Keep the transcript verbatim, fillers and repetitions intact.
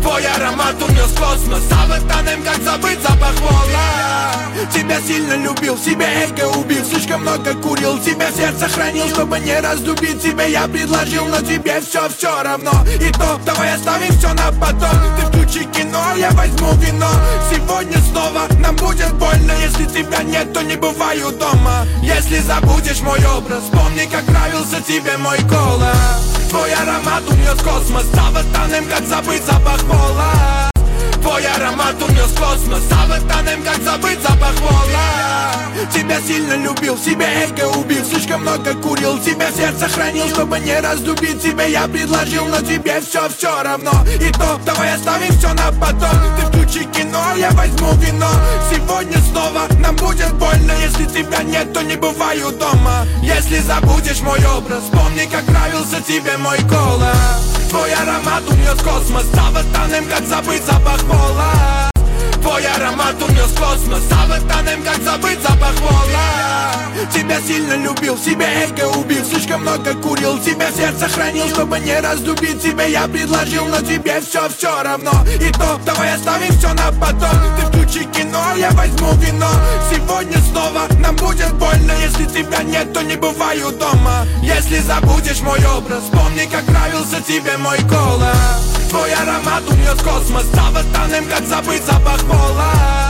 Твой аромат унес космос, а в этом как забыть запах вола. Тебя сильно любил, себе эго убил, слишком много курил, тебя сердце хранил, чтобы не раздубить тебя. Я предложил, но тебе все все равно. И то, давай оставим все на потом. Ты включи кино, я возьму вино. Сегодня снова нам будет больно. Если тебя нет, то не бываю дома. Если забудешь мой образ, помни, как нравился тебе мой голос. Твой аромат унес космос, а в остальном как забыть запах вола. Твой аромат унес космос, а в остальном как забыть запах вола. Тебя сильно любил, себе эго убил, слишком много курил, тебя сердце хранил, чтобы не раздубить тебя. Я предложил, но тебе все все равно. И то, давай оставим все на потом. Ты включи кино, я возьму вино. Сегодня снова нам будет больно. Если тебя нет, то не бываю дома. Если забудешь мой образ, помни, как нравился тебе мой голос. Твой аромат унес космос, а в остальном как забыть запах вола. Твой аромат унес космос, а в остальном как забыть запах вола. Тебя сильно любил, себе эго убил, слишком много курил, тебя сердце хранил, чтобы не раздубить тебя. Я предложил, но тебе все все равно. И то, давай оставим все на потом. Ты включи кино, я возьму вино. Сегодня снова нам будет больно. Если тебя нет, то не бываю дома. Если забудешь мой образ, помни, как нравился тебе мой голос. Твой аромат унес космос, а в остальном как забыть запах вола.